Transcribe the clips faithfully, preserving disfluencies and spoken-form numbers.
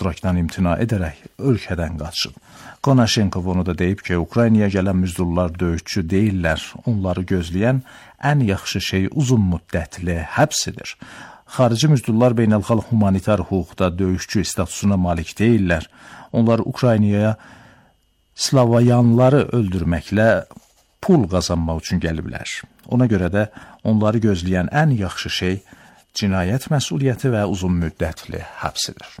iştirakdan imtina edərək ölkədən qaçıb. Konashenkov onu da deyib ki, Ukraynaya gələn müzdurlar döyüşçü deyirlər, onları gözləyən ən yaxşı şey uzun müddətli həbsidir. Xarici müzdurlar beynəlxalq humanitar hüquqda döyüşçü statusuna malik deyirlər. Onlar Ukraynaya Slavoyanları öldürməklə pul qazanmaq üçün gəliblər. Ona görə də onları gözləyən ən yaxşı şey cinayət məsuliyyəti və uzun müddətli həbsidir.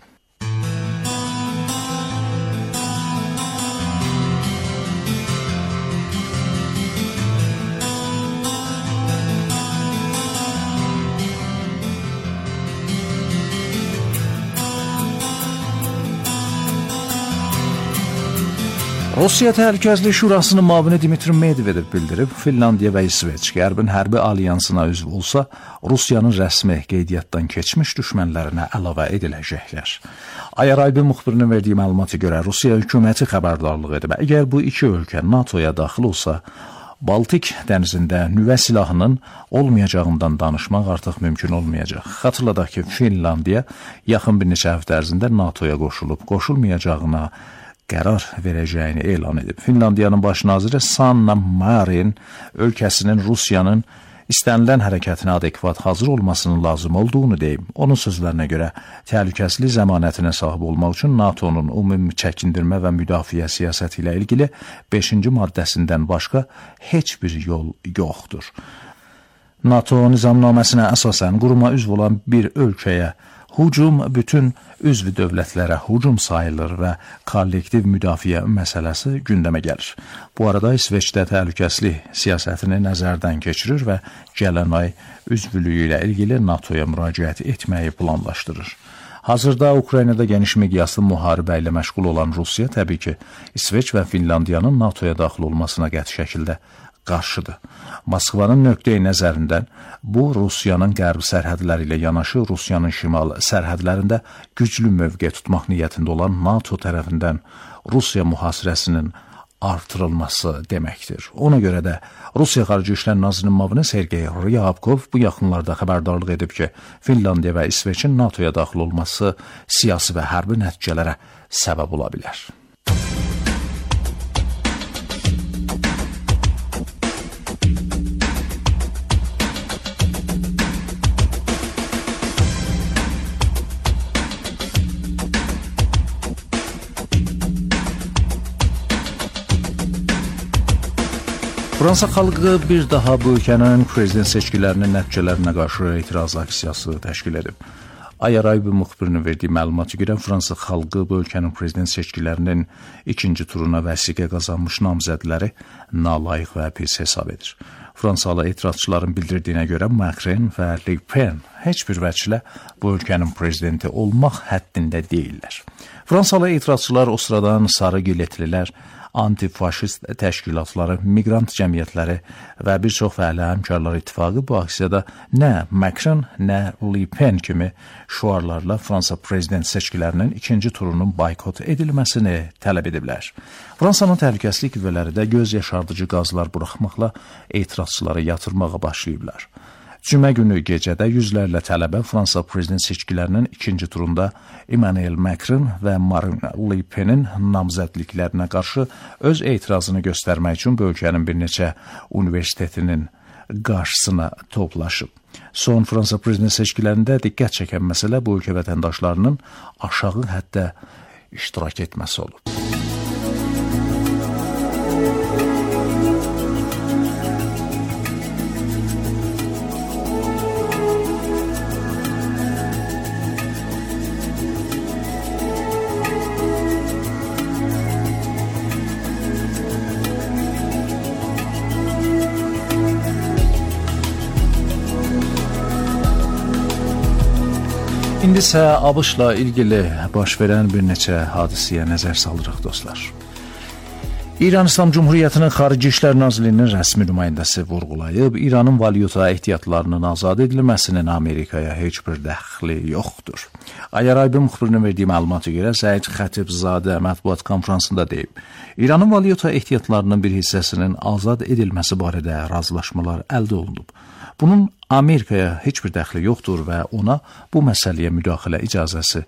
Rusiya Təhlükəsizlik Şurasının müavini Dmitri Medvedev bildirib, Finlandiya və İsveç Qərbin hərbi alyansına üzv olsa, Rusiyanın rəsmi qeydiyyatdan keçmiş düşmənlərinə əlavə ediləcəklər. Ayaraybi müxbirinin verdiyi məlumata görə Rusiya hökuməti xəbərdarlıq edib. Əgər bu iki ölkə NATOya daxil olsa, Baltik dənizində nüvə silahının olmayacağından danışmaq artıq mümkün olmayacaq. Xatırladaq ki, Finlandiya yaxın bir neçə həftə ərzində NATOya qoşulub, qoşulmayacağına qərar verəcəyini elan edib. Finlandiyanın baş naziri Sanna Marin ölkəsinin Rusiyanın istənilən hərəkətinə adekvat hazır olmasının lazım olduğunu deyib. Onun sözlərinə görə təhlükəsizlik zəmanətinə sahib olmaq üçün NATO'nun ümumi çəkindirmə və müdafiə siyasəti ilə ilgili beşinci maddəsindən başqa heç bir yol yoxdur. NATO nizamnaməsinə əsasən quruma üzv olan bir ölkəyə hücum bütün üzvü dövlətlərə hücum sayılır və kollektiv müdafiə məsələsi gündəmə gəlir. Bu arada İsveçdə təhlükəsizlik siyasətini nəzərdən keçirir və gələn ay üzvlüyü ilə ilgili NATOya müraciət etməyi planlaşdırır. Hazırda Ukraynada geniş miqyaslı müharibə ilə məşğul olan Rusiya təbii ki, İsveç və Finlandiyanın NATOya daxil olmasına qəti şəkildə qarşıdır. Moskvanın nöqteyi nəzərindən bu Rusiyanın qərb sərhədləri ilə yanaşı Rusiyanın şimal sərhədlərində güclü mövqe tutmaq niyyətində olan NATO tərəfindən Rusiya mühasirəsinin artırılması deməkdir. Ona görə də Rusiya Xarici İşlər Nazirinin müavini Sergey Ryabkov bu yaxınlarda xəbərdarlıq edib ki, Finlandiya və İsveçin NATOya daxil olması siyasi və hərbi nəticələrə səbəb ola bilər. Fransa xalqı bir daha bu ölkənin prezident seçkilərinin nəticələrinə qarşı etiraz aksiyası təşkil edib. Ayaraybi müxbirinin verdiyi məlumata görə Fransa xalqı bu ölkənin prezident seçkilərinin ikinci turuna vəsiqə qazanmış namizədləri nalayiq və pis hesab edir. Fransalı etirazçıların bildirdiyinə görə Macron və Le Pen heç bir vəclə bu ölkənin prezidenti olmaq həddində deyirlər. Fransalı etirazçılar o sıradan sarı giletlilər, antifaşist təşkilatları, miqrant cəmiyyətləri və bir çox fəali həmkarlar ittifaqı bu aksiyada nə Macron, nə Le Pen kimi şüarlarla Fransa prezident seçkilərinin ikinci turunun boykot edilməsini tələb ediblər. Fransanın təhlükəsizlik qüvvələri də göz yaşardıcı qazlar buraxmaqla etirazçıları yatırmağa başlayıblar. Cümə günü gecədə yüzlərlə tələbə Fransa prezident seçkilərinin ikinci turunda Emmanuel Macron və Marine Le Pen'in namizədliklərinə qarşı öz etirazını göstərmək üçün bu ölkənin bir neçə universitetinin qarşısına toplaşıb. Son Fransa prezident seçkilərində diqqət çəkən məsələ bu ölkə vətəndaşlarının aşağı həddə iştirak etməsi olub. İndi isə ABŞ-la ilgili baş verən bir neçə hadisəyə nəzər salırıq dostlar. İran İslam Cumhuriyyətinin Xarici İşlər Nazirliyinin rəsmi nümayəndəsi vurğulayıb, İranın valyuta ehtiyatlarının azad edilməsinin Amerikaya heç bir dəxli yoxdur. Ayaraybi müxbirinin verdiyi məlumata görə Səid Xətibzadə mətbuat konfransında deyib, İranın valyuta ehtiyatlarının bir hissəsinin azad edilməsi barədə razılaşmalar əldə olunub. Bunun Amerikaya heç bir dəxli yoxdur və ona bu məsələyə müdaxilə icazəsi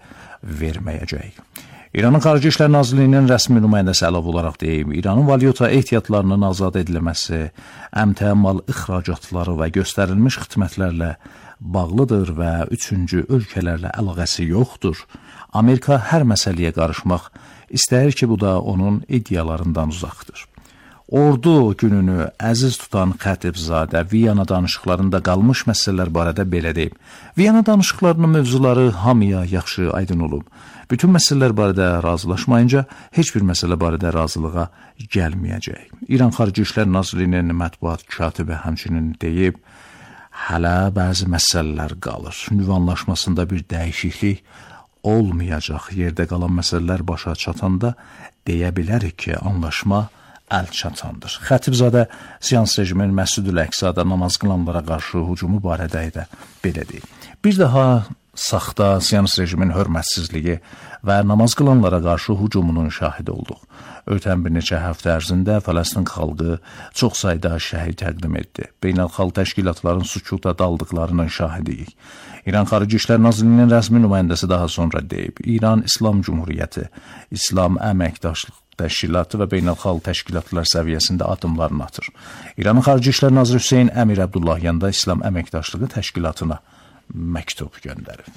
verməyəcəyik. İranın Xarici İşlər Nazirliyinin rəsmi nümayəndəsi əlavə olaraq deyib, İranın valyuta ehtiyatlarının azad edilməsi, əmtəə mal ixracatları və göstərilmiş xidmətlərlə bağlıdır və üçüncü ölkələrlə əlaqəsi yoxdur. Amerika hər məsələyə qarışmaq istəyir ki, bu da onun iddialarından uzaqdır. Ordu gününü əziz tutan Xətibzadə Viyana danışıqlarında qalmış məsələlər barədə belə deyib. Viyana danışıqlarının mövzuları hamıya yaxşı aydın olub. Bütün məsələlər barədə razılaşmayınca heç bir məsələ barədə razılığa gəlməyəcək. İran Xarici İşlər Nazirliyinin mətbuat katibi həmçinin deyib, hələ bəzi məsələlər qalır. Nüvə anlaşmasında bir dəyişiklik olmayacaq. Yerdə qalan məsələlər başa çatanda deyə bilərik ki, anlaşma əl çatandır. Xətibzadə Siyans rejimin Məscid-ül-Əqsada namaz qılanlara qarşı hücumu barədə də belə deyil. Bir daha saxta Siyans rejimin hörmətsizliyi və namaz qılanlara qarşı hücumunun şahidi olduq. Ötən bir neçə həftə ərzində Fələstin xalqı çox sayda şəhid təqdim etdi. Beynəlxalq təşkilatların sükuta daldıqlarının şahidiyik. İran Xarici İşlər Nazirliyinin rəsmi nümayəndəsi daha sonra deyib, İran İslam Cumhuriyyəti, İslam Əməkdaşlıq Təşkilatı və beynəlxalq təşkilatlar səviyyəsində addımlarını atır. İranın Xarici İşlər Naziri Hüseyn Əmir Əbdullahyan da İslam Əməkdaşlığı Təşkilatına məktub göndərib.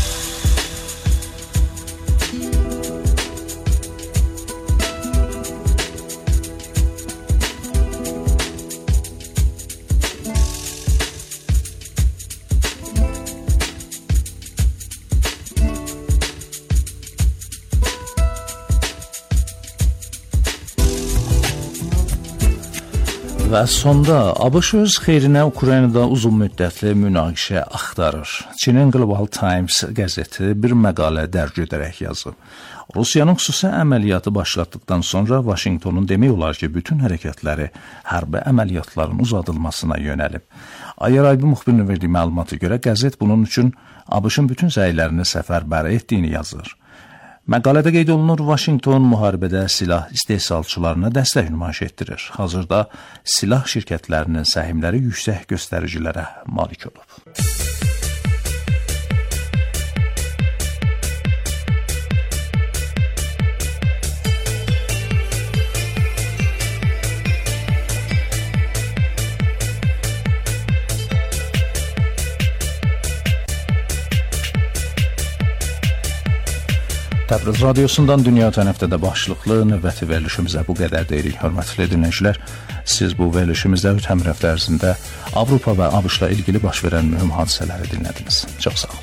Və sonda ABŞ öz xeyrinə Ukraynada uzun müddətli münaqişə axtarır. Çinin Global Times qəzeti bir məqalə dərc edərək yazıb. Rusiyanın xüsusi əməliyyatı başlatdıqdan sonra Vaşinqtonun demək olar ki, bütün hərəkətləri hərbi əməliyyatların uzadılmasına yönəlib. Ayaraydı müxbirinin verdiyi məlumata görə qəzet bunun üçün ABŞ-ın bütün səylərini səfərbər etdiyini yazır. Məqalədə qeyd olunur, Vaşinqton müharibədə silah istehsalçılarına dəstək nümayiş etdirir. Hazırda silah şirkətlərinin səhmləri yüksək göstəricilərə malik olub. Təbriz radiosundan dünya ötən həftədə başlıqlı növbəti verilişimizə bu qədər deyirik. Hörmətli dinləyicilər, siz bu verilişimizdə ötən həftə ərzində Avropa və ABŞ-la ilgili baş verən mühüm hadisələri dinlədiniz. Çox sağ olun.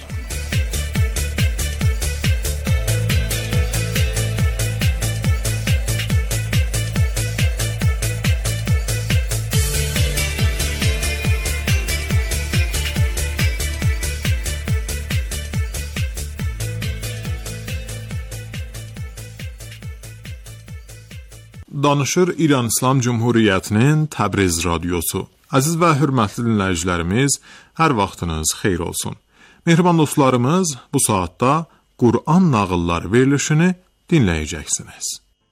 Danışır İran İslam Cumhuriyyətinin Təbriz radiosu. Əziz və hörmətli dinləyicilərimiz, hər vaxtınız xeyir olsun. Mehriban dostlarımız, bu saatda Qur'an nağılları verilişini dinləyəcəksiniz.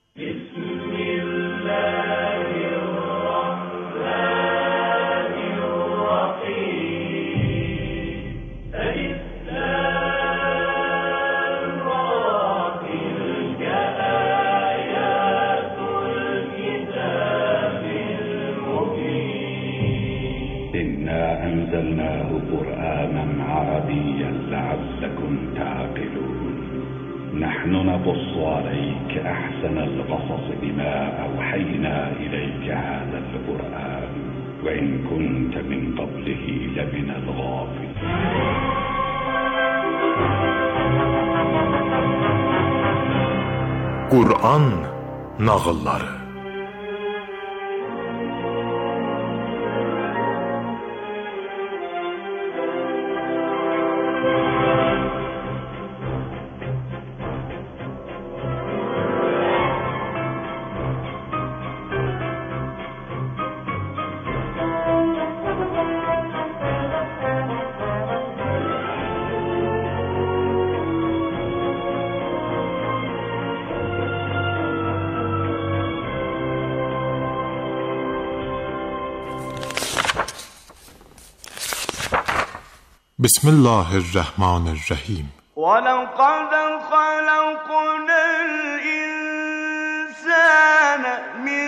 أنزلناه قرآنا عربيا لعلكم تعقلون نحن نقص عليك أحسن القصص بما أوحينا إليك هذا القرآن وإن كنت من قبله لمن الغافلين Qur'an nağılları. بسم الله الرحمن الرحیم. وَلَقَدْ خَلَقْنَا الْإِنسَانَ مِنْ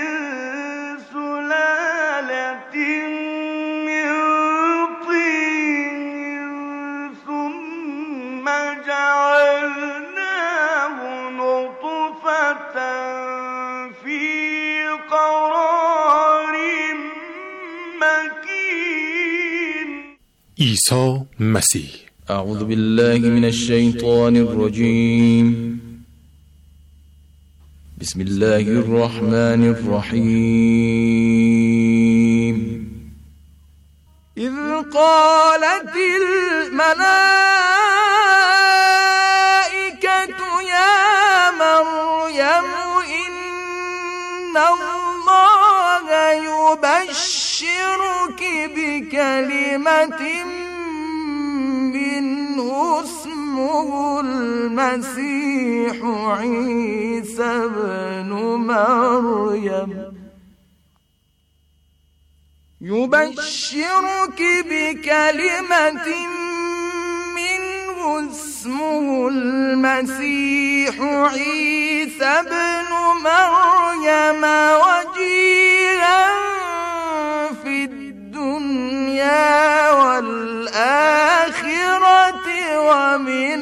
سُلَالَةٍ مِنْ طِينٍ ثُمَّ جَعَلْنَاهُ نُطْفَةً فِي قَرَارٍ مَكِينٍ. عیسی مسیح. أعوذ بالله من الشيطان الرجيم. بسم الله الرحمن الرحيم. إذ قالت الملائكة يا مريم إن الله يبشرك بكلمة منه اسمه المسيح عيسى ابن مريم يبشرك بكلمة منه اسمه المسيح عيسى ابن مريم وجيها في الدنيا والآخرة ومن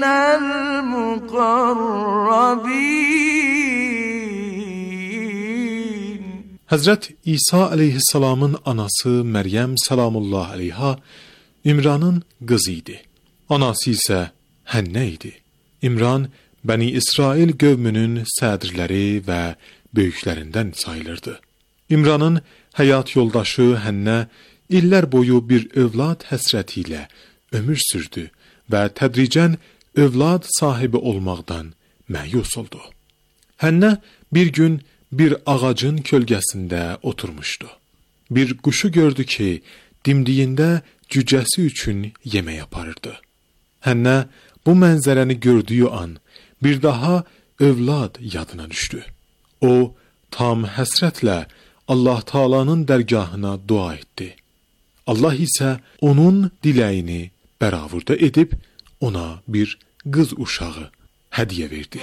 المقربين. Həzrət İsa əleyhissalamın anası Məryəm salamullah əleyha İmranın qızı idi. Anası isə Hənnə idi. İmran Bəni İsrail qövmünün sədrləri və böyüklərindən sayılırdı. İmranın həyat yoldaşı Hənnə illər boyu bir övlad həsrəti ilə ömür sürdü və tədricən övlad sahibi olmaqdan məyus oldu. Hənnə bir gün bir ağacın kölgəsində oturmuşdu. Bir quşu gördü ki, dimdiyində cücəsi üçün yemək aparırdı. Hənnə bu mənzərəni gördüyü an bir daha övlad yadına düşdü. O, tam həsrətlə Allah Taala'nın dərgahına dua etdi. Allah isə onun diləyini bəravurda edib ona bir qız uşağı hədiyyə verdi.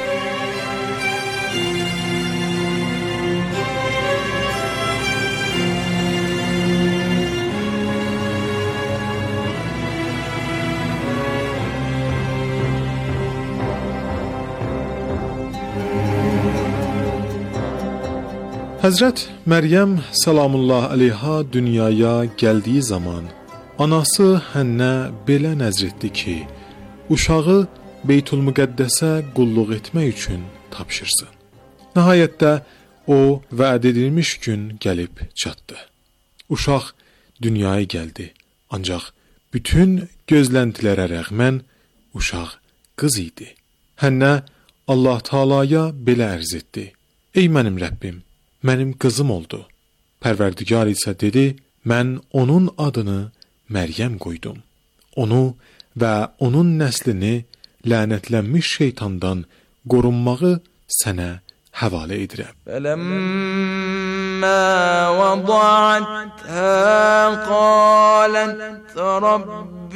Həzrət Məryəm salamullah əleyha dünyaya gəldiyi zaman anası Hənnə belə nəzr etdi ki, uşağı Beytülmüqəddəsə qulluq etmək üçün tapşırsın. Nəhayətdə o vəd edilmiş gün gəlib çatdı. Uşaq dünyaya gəldi, ancaq bütün gözləntilərə rəğmən uşaq qız idi. Hənnə Allah Taala'ya belə ərz etdi: Ey mənim Rəbbim, mənim qızım oldu. Pərverdigar isə dedi, mən onun adını Məryəm qoydum. Onu və onun nəslini lənətlənmiş şeytandan qorunmağı sənə həvalə edirəm. فَلَمَّا وَضَعَتْهَا قَالَتْ رَبِّ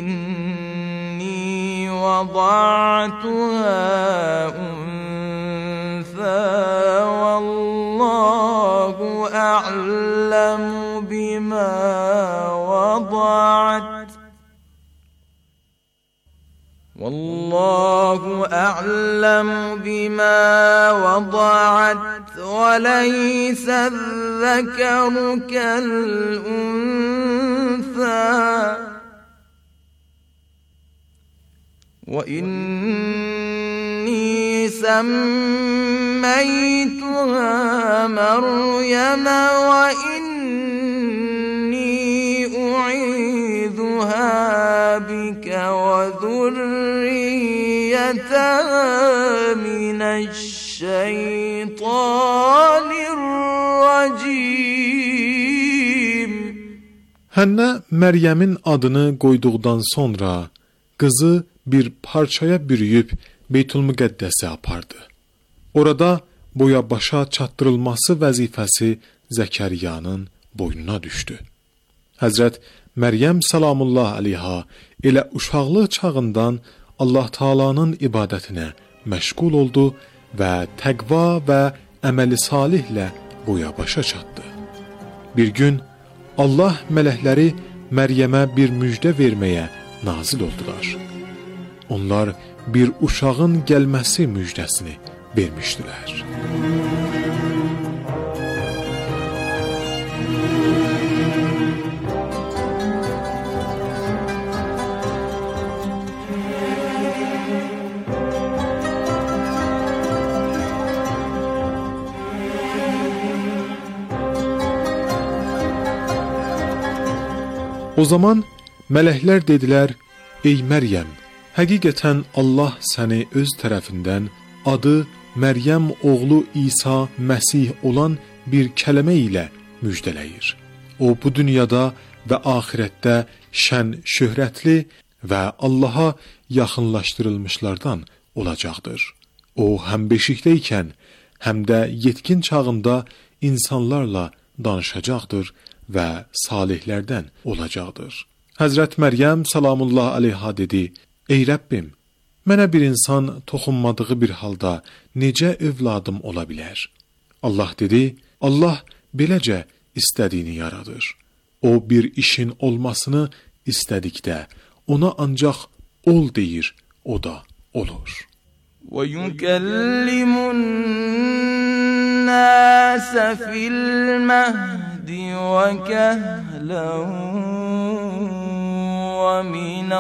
إِنِّي وَضَعْتُهَا أُنثَى وَاللَّهُ أَعْلَمُ بِمَا وَضَعَتْ والله أعلم بما وضعت وليس الذكر كالأنثى وإني سميتها مريم وإني أعيذها بك وذريتها من الشيطان الرجيم. Hənnə Məryəmin adını qoyduqdan sonra qızı bir parçaya bürüyüb Beytülmüqəddəsə apardı. Orada boya başa çatdırılması vəzifəsi Zəkəriyanın boynuna düşdü. Həzrət Məryəm salamullah əleyha elə uşaqlıq çağından Allah Taala'nın ibadətinə məşğul oldu və təqva və əməli salihlə boya başa çatdı. Bir gün Allah mələkləri Məryəmə bir müjdə verməyə nazil oldular. Onlar bir uşağın gəlməsi müjdəsini vermişdilər. O zaman mələklər dedilər: "Ey Məryəm, həqiqətən Allah səni öz tərəfindən adı Məryəm oğlu İsa Məsih olan bir kəlmə ilə müjdələyir. O bu dünyada və axirətdə şən şöhrətli və Allaha yaxınlaşdırılmışlardan olacaqdır. O həm beşikdəykən, həm də yetkin çağında insanlarla danışacaqdır və salihlərdən olacaqdır." Həzrət Məryəm salamullah əleyha dedi: "Ey Rəbbim, mənə bir insan toxunmadığı bir halda necə övladım ola bilər?" Allah dedi: "Allah beləcə istədiyini yaradır. O bir işin olmasını istədikdə ona ancaq ol deyir, o da olur." وَيُكَلِّمُ النَّاسَ فِي الْمَهْدِ وَكَهْلًا وَمِنَ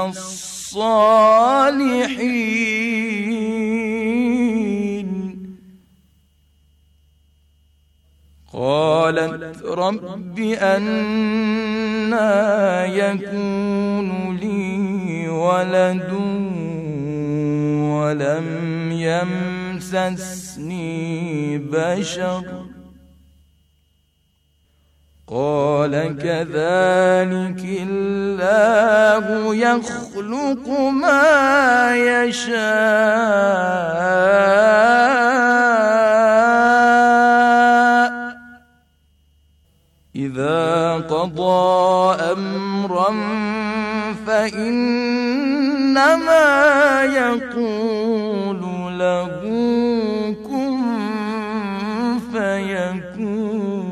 الصَّالِحِينَ قالت رب أنى يكون لي ولد ولم يمسسني بشر قال كذلك الله يخلق ما يشاء إذا قضى أمرا فإنما يقول له كن فيكون.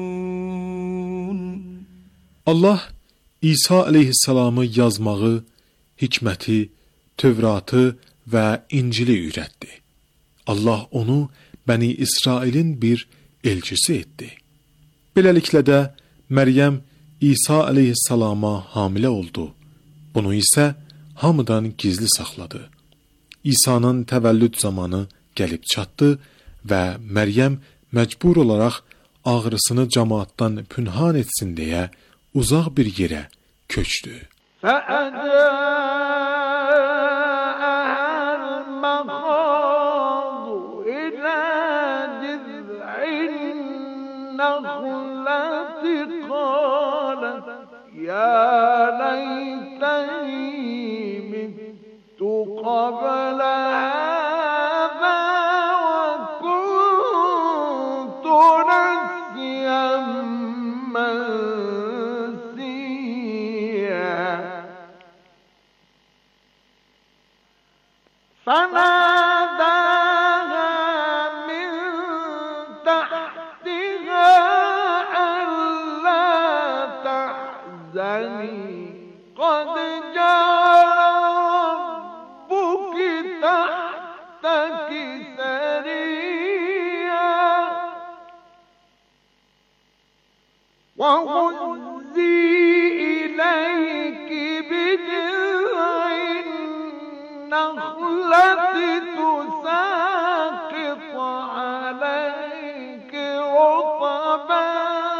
Allah İsa aleyhissalamı yazmağı, hikməti, Tövratı və İncili öyrətdi. Allah onu Bəni İsrailin bir elçisi etdi. Beləliklə də Məryəm İsa aleyhissalama hamilə oldu. Bunu isə hamıdan gizli saxladı. İsa'nın təvəllüd zamanı gəlib çatdı və Məryəm məcbur olaraq ağrısını cəmaatdan pünhan etsin deyə uzaq bir yerə köçdü. قبل هذا وكنت نسيا منسيا فناداها من تحتها ألا تحزني قد جعل وهزي إليك بجذع النخلة تساقط عليك رطبا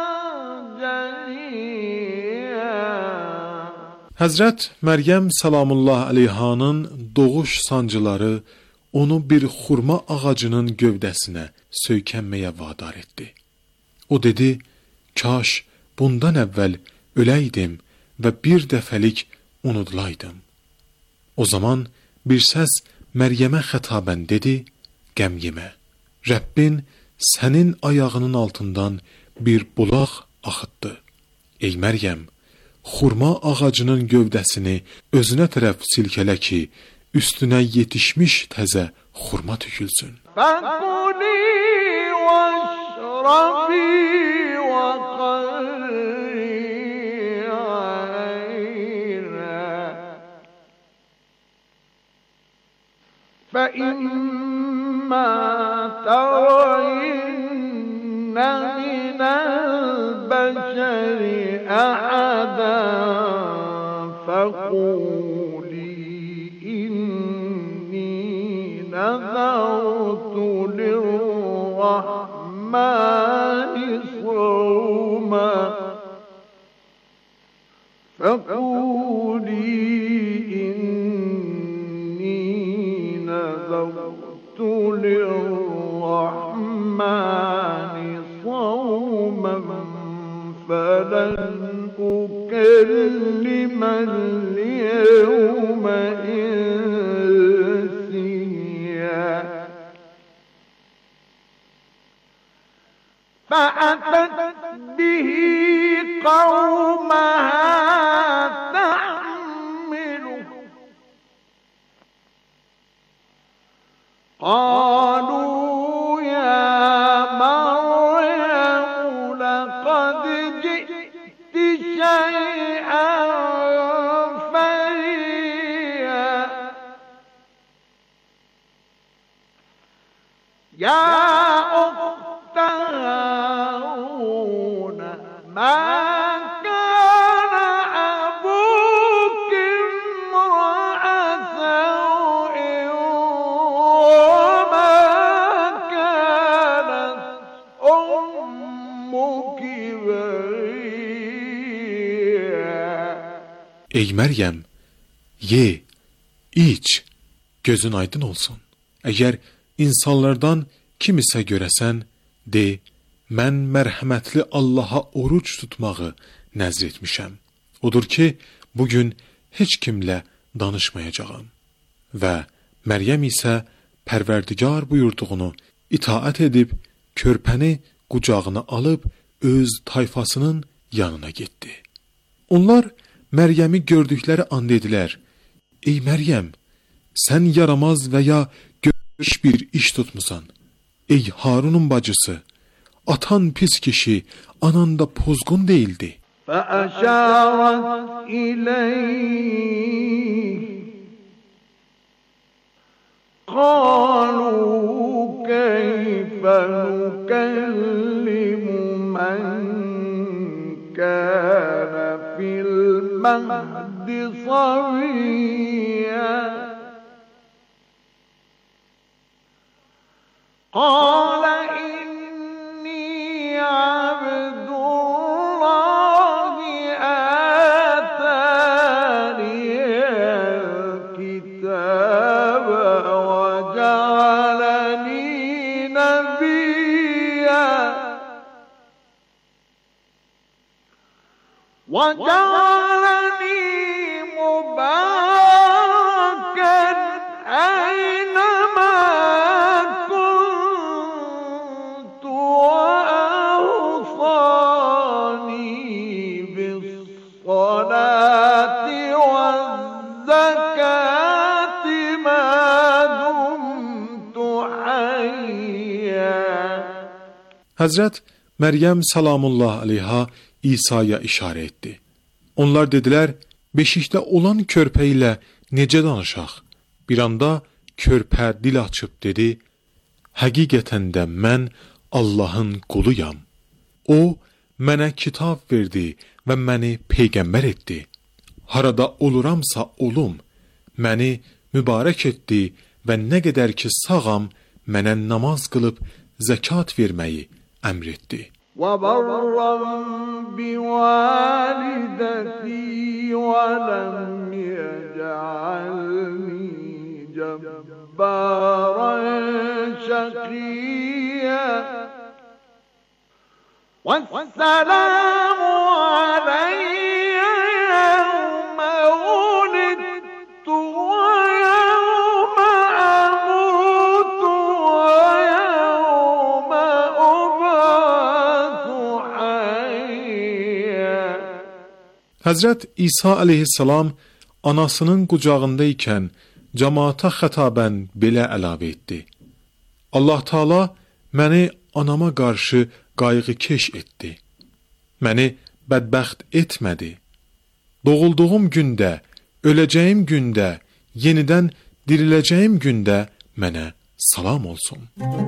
جنيا. Həzrət Məryəm salamullah əleyhanın doğuş sancıları onu bir xurma ağacının gövdəsinə söykənməyə vadar etdi. O dedi: "Kaş bundan əvvəl öləydim və bir dəfəlik unudulaydım." O zaman bir səs Məryəmə xətabən dedi: "Qəm yemə. Rəbbin sənin ayağının altından bir bulaq axıtdı. Ey Məryəm, xurma ağacının gövdəsini özünə tərəf silkələ ki, üstünə yetişmiş təzə xurma tökülsün. فَكُلِي وَاشْرَبِي وَقَرِّي عَيْنًا فَإِمَّا تَرَيِنَّ مِنَ الْبَشَرِ أَحَدًا فَقُولِي إِنِّي نَذَرْتُ لِلرَّحْمَنِ صَوْمًا فَقُولِي إِنِّي نَذَرْتُ لِلرَّحْمَنِ صَوْمًا فَلَنْ أُكَلِّمَ الْيَوْمَ إِنسِيًّا فَأَتَتْ بِهِ قَوْمَهَا تَحْمِلُهُ قَالُوا يَا مَرْيَمُ لَقَدْ جِئْتِ شَيْئًا فَرِيًّا يَا أُخْتَ هَارُونَ مَا كَانَ أَبُوكِ امْرَأَ سَوْءٍ وَمَا كَانَتْ أُمُّكِ بَغِيًّا. Ey Məryəm, ye, iç, gözün aydın olsun. Əgər insanlardan kimisə görəsən, de, mən mərhəmətli Allaha oruç tutmağı nəzr etmişəm. Odur ki, bugün heç kimlə danışmayacağam. Və Məryəm isə Pərverdigar buyurduğunu itaət edib, körpəni qucağına alıb öz tayfasının yanına getdi. Onlar Məryəmi gördükləri an dedilər, ey Məryəm, sən yaramaz və ya görüş bir iş tutmusan. Ey Harunun bacısı, atan pis kişi, anan da pozğun değildi. فَأَشَارَتْ إِلَيْهِ قَالُوا كَيْفَ نُكَلِّمُ مَنْ كَانَ فِي الْمَهْدِ صَبِيًّا قَالَ إِنِّي عَبْدُ اللَّهِ آتَانِيَ الْكِتَابَ وَجَعَلَنِي نَبِيًّا وَجَعَلَنِي مُبَارَكًا أَيْنَمَا كُنتُ وَأَوْصَانِي بِالصَّلَاةِ وَالزَّكَاةِ مَا دُمْتُ حَيًّا. Həzrət Məryəm salamullah aleyha İsa'ya işarə etdi. Onlar dedilər, beşikdə olan körpə ilə necə danışaq? Bir anda körpə dil açıb dedi, həqiqətən də mən Allahın quluyam. O, mənə kitab verdi və məni peyğəmbər etdi. Harada oluramsa olum, məni mübarək etdi və nə qədər ki sağam, mənə namaz qılıb zəkat verməyi əmr etdi. وَبَرًّا بِوَالِدَتِي وَلَمْ يَجْعَلْنِي جَبَّارًا شَقِيًّا وَالسَّلَامُ عَلَيَّ يَوْمَ وُلِدتُّ وَيَوْمَ أَمُوتُ وَيَوْمَ أُبْعَثُ حَيًّا. Həzrət İsa aleyhissalam anasının qucağındaykən cəmaata xətabən belə əlavə etdi: Allah Taala məni anama qarşı qayğıkeş etdi. Məni bədbəxt etmədi. Doğulduğum gündə, öləcəyim gündə, yenidən diriləcəyim gündə mənə salam olsun.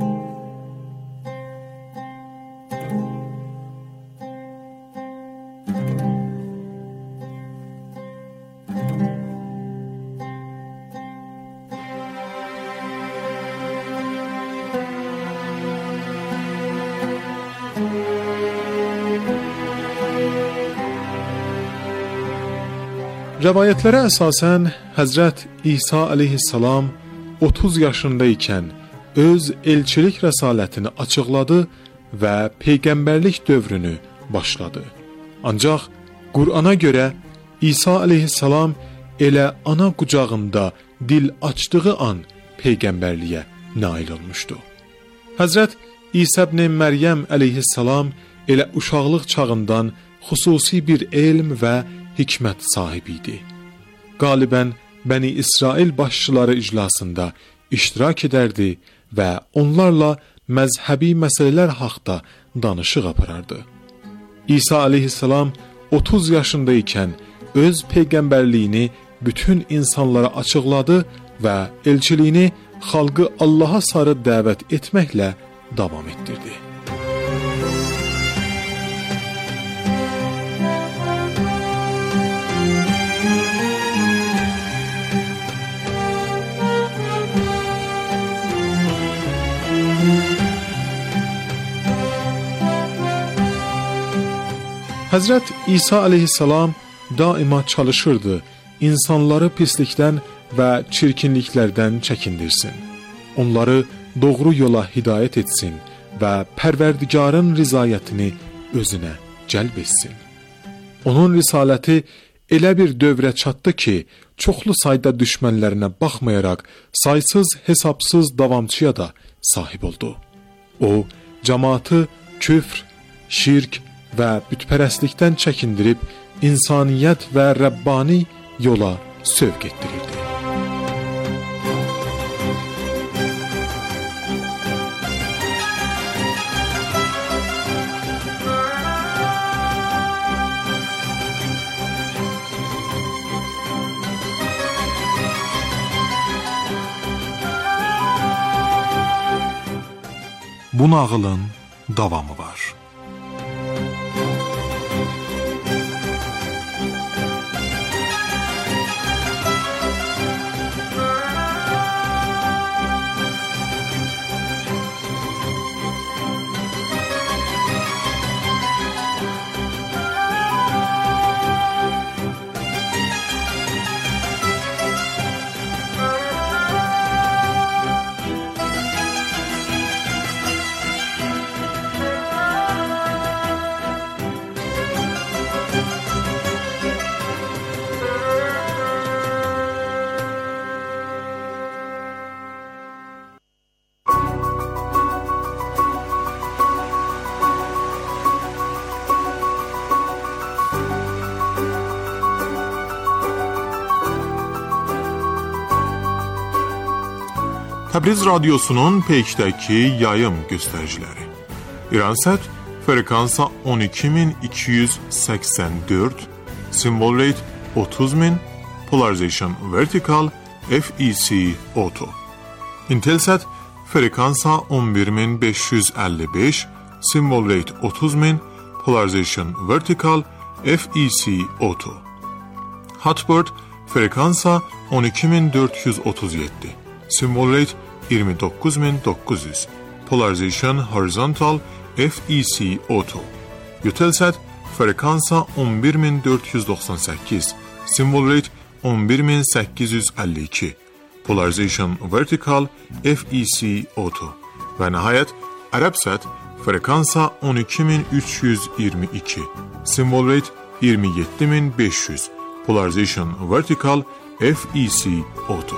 Rəvayətlərə əsasən Həzrət İsa əleyhissalam otuz yaşında ikən öz elçilik rəsalətini açıqladı və peyğəmbərlik dövrünü başladı. Ancaq Qur'ana görə İsa əleyhissalam elə ana qucağında dil açdığı an peyğəmbərliyə nail olmuşdu. Həzrət İsa ibn Məryəm əleyhissalam elə uşaqlıq çağından xüsusi bir elm və hikmət sahibi idi. Qalibən Bəni İsrail başçıları iclasında iştirak edərdi və onlarla məzhəbi məsələlər haqqında danışıq aparardı. İsa əleyhissalam otuz yaşında ikən öz peyğəmbərliyini bütün insanlara açıqladı və elçiliyini xalqı Allaha sarı dəvət etməklə davam etdirdi. Həzrət İsa əleyhissalam daima çalışırdı insanları pislikdən və çirkinliklərdən çəkindirsin. Onları doğru yola hidayət etsin və Pərverdigarın rizayətini özünə cəlb etsin. Onun risaləti elə bir dövrə çatdı ki, çoxlu sayda düşmənlərinə baxmayaraq saysız hesabsız davamçıya da sahib oldu. O, cəmaatı küfr, şirk və bütpərəstlikdən çəkindirib insaniyyət və Rəbbani yola sövq etdirirdi. Bu nağılın davamı var. Təbriz Radyosu'nun Peyk'dəki yayım göstəriciləri. İransat frekansa on iki min iki yüz səksən dörd, symbol rate otuz min, polarization vertical, F E C auto. Intelsat frekansa on bir min beş yüz əlli beş, symbol rate otuz min, polarization vertical, F E C auto. Hotbird frekansa on iki min dörd yüz otuz yeddi, symbol rate iyirmi doqquz min doqquz yüz, polarization horizontal, F E C auto. Eutelsat frekansa on bir min dörd yüz doxsan səkkiz, symbol rate on bir min səkkiz yüz əlli iki, polarization vertical, F E C auto. Və nəhayət Ərəbsat frekansa on iki min üç yüz iyirmi iki, symbol rate iyirmi yeddi min beş yüz, polarization vertical, F E C auto.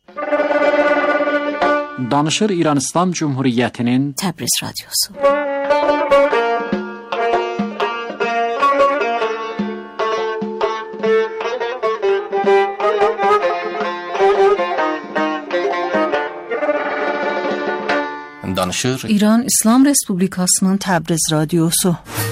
Danışır İran İslam Cumhuriyeti'nin Təbriz Radyosu. Danışır İran İslam Respublikasının Təbriz Radyosu.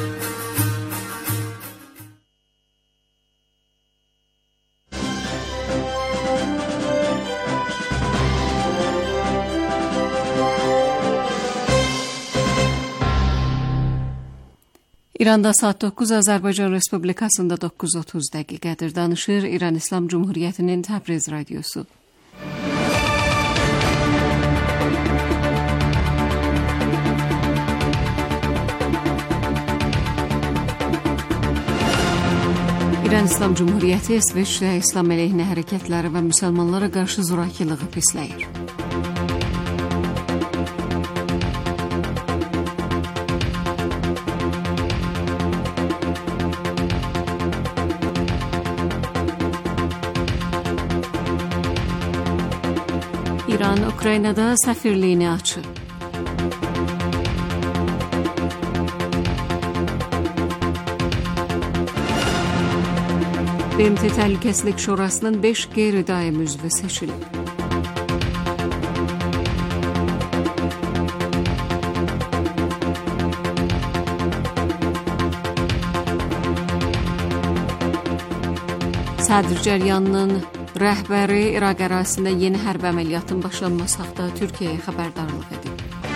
İranda saat dokuz, Azərbaycan Respublikasında doqquz otuz dəqiqədir. Danışır İran İslam Cumhuriyetinin Təbriz Radyosu. İran İslam Cumhuriyeti İsveçdə İslam əleyhinə hərəkətləri və müsəlmanlara qarşı zorakılığı pisləyir. İran Ukraynada səfirliyini açır. B M T Təhlükəsizlik Şurasının beş qeyri-daim üzvü seçilib. Sədr cəryanının rəhbəri İraq ərazisində yeni hərbi əməliyyatın başlanması haqda Türkiyəyə xəbərdarlıq edib.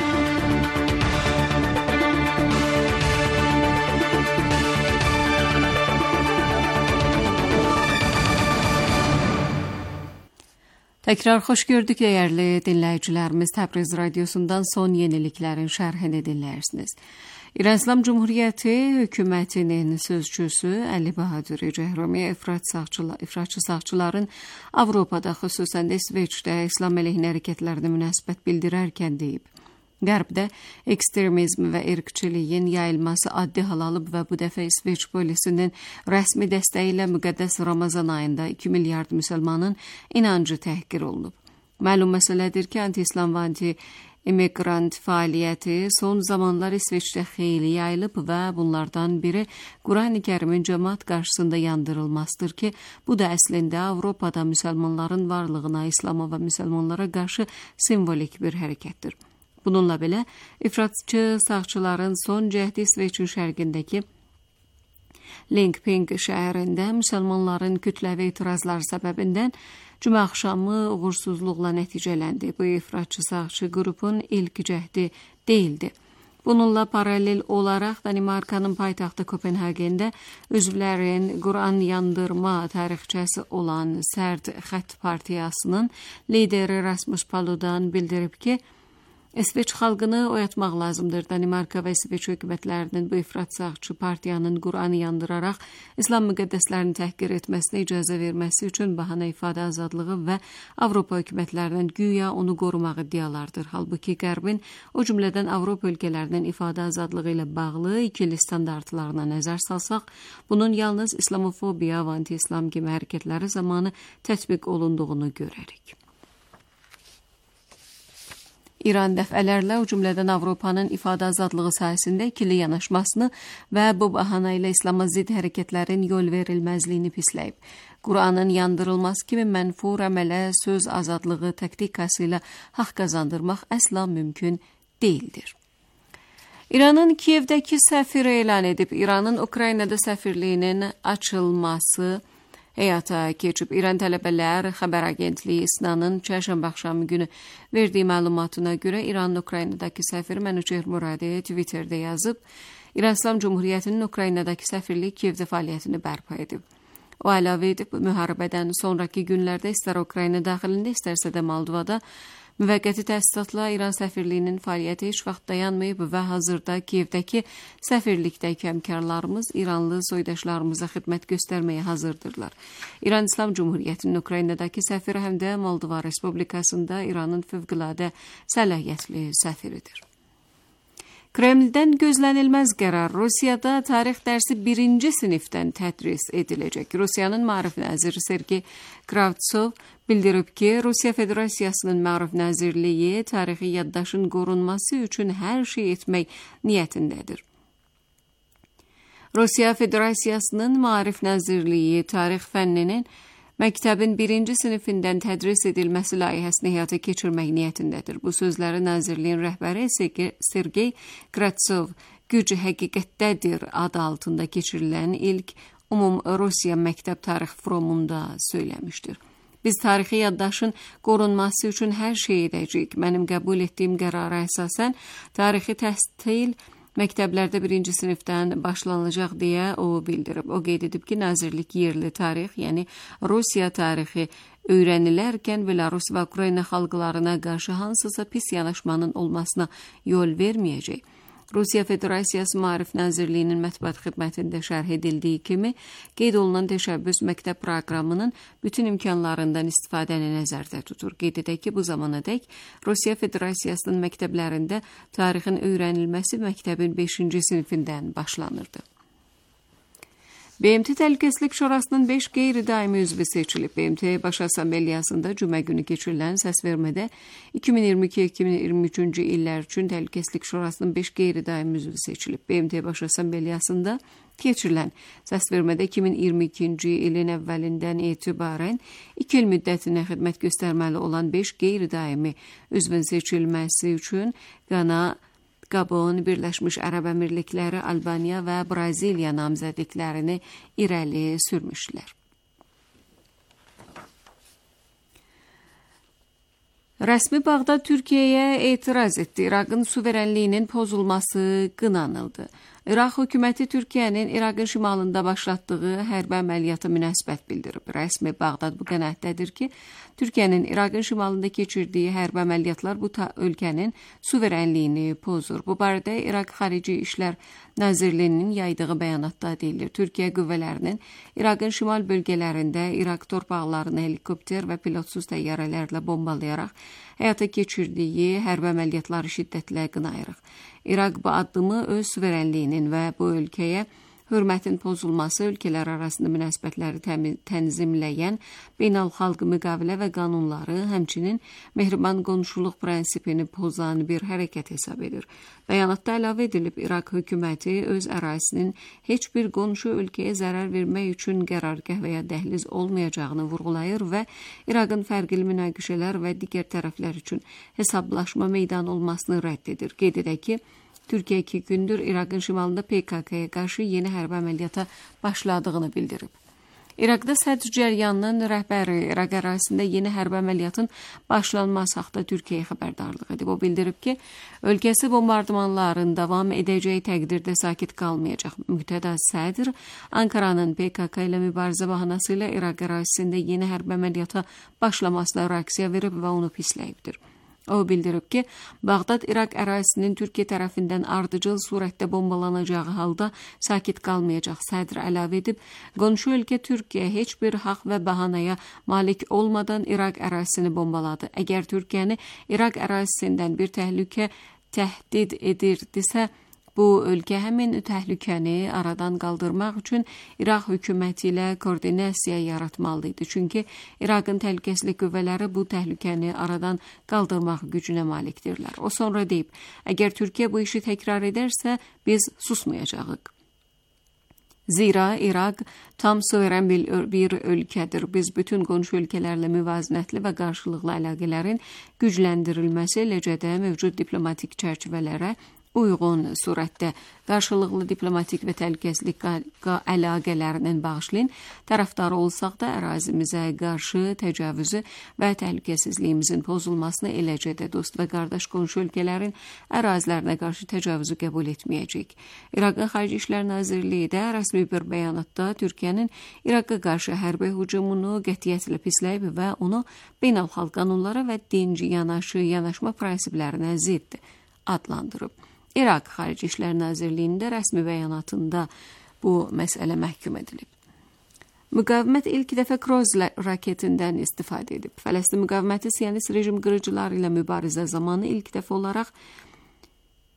Təkrar xoş gördük dəyərli dinləyicilərimiz. Təbriz Radyosundan son yeniliklərin şərhini dinləyirsiniz. İran İslam Cumhuriyeti hökumətinin sözçüsü Əli Bahadur Cəhromi ifratçı sağçıların Avropada, xüsusən də İsveçdə İslam əleyhinə hərəkətlərinə münasibət bildirərkən deyib. Qərbdə ekstremizm və irqçiliyin yayılması addi hal alıb və bu dəfə İsveç polisinin rəsmi dəstəyi ilə müqəddəs Ramazan ayında iki milyard müsəlmanın inancı təhqir olunub. Məlum məsələdir ki, anti-İslam və anti-immigrant fəaliyyəti son zamanlar İsveçdə xeyli yayılıb və bunlardan biri Quran-ı Kərimin cəmaat qarşısında yandırılmasıdır ki, bu da əslində Avropada müsəlmanların varlığına, İslama və müsəlmanlara qarşı simvolik bir hərəkətdir. Bununla belə, ifratçı sağçıların son cəhdi İsveçin şərqindəki Linkping şəhərində müsəlmanların kütləvi etirazları səbəbindən cümə axşamı uğursuzluqla nəticələndi. Bu ifratçı sağçı qrupun ilk cəhdi deyildi. Bununla paralel olaraq Danimarkanın paytaxtı Kopenhagendə üzvlərin Quran yandırma tarixçəsi olan Sərt Xətt Partiyasının lideri Rasmus Paludan bildirib ki, İsveç xalqını oyatmaq lazımdır. Danimarka və İsveç hökumətlərinin bu ifrat sağçı partiyanın Quranı yandıraraq İslam müqəddəslərini təhqir etməsinə icazə verməsi üçün bahana ifadə azadlığı və Avropa hökumətlərinin güya onu qorumaq iddialardır. Halbuki Qərbin, o cümlədən Avropa ölkələrinin ifadə azadlığı ilə bağlı ikili standartlarına nəzər salsaq, bunun yalnız İslamofobiya və anti-İslam kimi hərəkətləri zamanı tətbiq olunduğunu görərik. İran dəfələrlə, o cümlədən Avropanın ifadə azadlığı sahəsində ikili yanaşmasını və bu bahana ilə İslama zid hərəkətlərin yol verilməzliyini pisləyib. Quranın yandırılması kimi mənfur əmələ söz azadlığı taktikası ilə haqq qazandırmaq əsla mümkün deyildir. İranın Kiyevdəki səfiri elan edib, İranın Ukraynada səfirliyinin açılması həyata keçib. İran tələbələr xəbər agentliyi İSNA-nın çərşənbə axşamı günü verdiyi məlumatına görə İranın Ukraynadakı səfiri Mənuçer Muradi Twitterdə yazıb, İran İslam Cumhuriyetinin Ukraynadakı səfirliyi Kiyevdə fəaliyyətini bərpa edib. O əlavə edib, müharibədən sonraki günlərdə istər Ukrayna daxilində, istərsə də Moldovada müvəqqəti təsisatla İran səfirliyinin fəaliyyəti heç vaxt dayanmayıb və hazırda Kiyevdəki səfirlikdəki həmkarlarımız İranlı soydaşlarımıza xidmət göstərməyə hazırdırlar. İran İslam Cumhuriyetinin Ukraynadakı səfiri həm də Moldova Respublikasında İranın fövqəladə səlahiyyətli səfiridir. Kremldən gözlənilməz qərar. Rusiyada tarix dərsi birinci sinifdən tədris ediləcək. Rusiyanın Maarif naziri Sergey Kravtsov bildirib ki, Rusiya Federasiyasının Maarif Nazirliyi tarixi yaddaşın qorunması üçün hər şey etmək niyyətindədir. Rusiya Federasiyasının Maarif Nazirliyi tarix fənninin məktəbin birinci sinifindən tədris edilməsi layihəsini həyata keçirmək niyyətindədir. Bu sözləri Nazirliyin rəhbəri Sergey Kravtsov güc həqiqətdədir adı altında keçirilən ilk Umum Rusiya Məktəb Tarix Forumunda söyləmişdir. Biz tarixi yaddaşın qorunması üçün hər şey edəcəyik. Mənim qəbul etdiyim qərara əsasən tarixi təhsil məktəblərdə birinci sinifdən başlanılacaq deyə o bildirib. O qeyd edib ki, Nazirlik yerli tarix, yəni Rusiya tarixi öyrənilərkən Belarus və Ukrayna xalqlarına qarşı hansısa pis yanaşmanın olmasına yol verməyəcək. Rusiya Federasiyası Maarif Nazirliyinin mətbuat xidmətində şərh edildiyi kimi, qeyd olunan təşəbbüs məktəb proqramının bütün imkanlarından istifadəni nəzərdə tutur. Qeyd edək ki, bu zamana dək Rusiya Federasiyasının məktəblərində tarixin öyrənilməsi məktəbin beşinci sinifindən başlanırdı. B M T Təhlükəsizlik Şurasının beş qeyri-daimi üzvü seçilib. B M T Baş Assambleyasında cümə günü keçirilən səsvermədə iki min iyirmi iki iki min iyirmi üçüncü illər üçün Təhlükəsizlik Şurasının beş qeyri-daimi üzvü seçilib. B M T Baş Assambleyasında keçirilən səsvermədə iki min iyirmi ikinci ilin əvvəlindən etibarən iki il müddətinə xidmət göstərməli olan beş qeyri-daimi üzvün seçilməsi üçün Qana, Gabon, Birləşmiş Ərəb Əmirlikləri, Albaniya və Braziliya namzədliklərini irəli sürmüşlər. Rəsmi Bağdad Türkiyəyə etiraz etdi. İraqın suverenliyinin pozulması qınanıldı. İraq hökuməti Türkiyənin İraqın şimalında başlatdığı hərbi əməliyyata münasibət bildirib. Rəsmi Bağdad bu qənaətdədir ki, Türkiyənin İraqın şimalında keçirdiyi hərbi əməliyyatlar bu ölkənin suverenliyini pozur. Bu barədə İraq Xarici İşlər Nazirliyinin yaydığı bəyanatda deyilir. Türkiyə qüvvələrinin İraqın şimal bölgələrində İraq torpaqlarını helikopter və pilotsuz təyyarələrlə bombalayaraq həyata keçirdiyi hərbi əməliyyatları şiddətlə qınayırıq. İraq bu addımı öz suverenliyinin və bu ölkəyə hörmətin pozulması, ölkələr arasında münasibətləri tənzimləyən beynəlxalq müqavilə və qanunları, həmçinin mehriban qonşuluq prinsipini pozan bir hərəkət hesab edir. Bəyanatda əlavə edilib, İraq hökuməti öz ərazisinin heç bir qonşu ölkəyə zərər vermək üçün qərargah və ya dəhliz olmayacağını vurğulayır və İraqın fərqli münaqişələr və digər tərəflər üçün hesablaşma meydan olmasını rədd edir. Qeyd edək ki, Türkiyə iki gündür İraqın şimalında P K K-yə qarşı yeni hərbi əməliyyata başladığını bildirib. İraqda sədr cəryanının rəhbəri İraq ərazisində yeni hərbi əməliyyatın başlanması haqqında Türkiyəyə xəbərdarlıq edib. O bildirib ki, ölkəsi bombardımanların davam edəcəyi təqdirdə sakit qalmayacaq. Müqtəda sədr Ankaranın P K K ilə mübarizə bahanası ilə İraq ərazisində yeni hərbi əməliyyata başlamasına reaksiya verib və onu pisləyibdir. O bildirib ki, Bağdad İraq ərazisinin Türkiyə tərəfindən ardıcıl surətdə bombalanacağı halda sakit qalmayacaq. Sədr əlavə edib, qonşu ölkə Türkiyə heç bir haqq və bəhanəyə malik olmadan İraq ərazisini bombaladı. Əgər Türkiyəni İraq ərazisindən bir təhlükə təhdid edirdisə, bu ölkə həmin təhlükəni aradan qaldırmaq üçün İraq hökuməti ilə koordinasiya yaratmalıdır. Çünki İraqın təhlükəsizlik qüvvələri bu təhlükəni aradan qaldırmaq gücünə malikdirlər. O sonra deyib, əgər Türkiyə bu işi təkrar edərsə, biz susmayacağıq. Zira İraq tam suveren bir, bir ölkədir. Biz bütün qonşu ölkələrlə müvazinətli və qarşılıqlı əlaqələrin gücləndirilməsi, eləcə də mövcud diplomatik çərçivələrə uyğun surətdə qarşılıqlı diplomatik və təhlükəsizlik əlaqələrinin bağışlayın, tərəfdarı olsaq da ərazimizə qarşı təcavüzü və təhlükəsizliyimizin pozulmasını, eləcə də dost və qardaş qonşu ölkələrin ərazilərinə qarşı təcavüzü qəbul etməyəcək. İraqın Xarici İşlər Nazirliyi də rəsmi bir bəyanatda Türkiyənin İraqa qarşı hərbi hücumunu qətiyyətlə pisləyib və onu beynəlxalq qanunlara və dinci yanaşı yanaşma prinsiplərinə zidd adlandırıb. İraq Xarici İşlər Nazirliyində rəsmi bəyanatında bu məsələ məhkum edilib. Müqavimət ilk dəfə Kroz raketindən istifadə edib. Fələstin müqaviməti Siyonist rejim qırıcıları ilə mübarizə zamanı ilk dəfə olaraq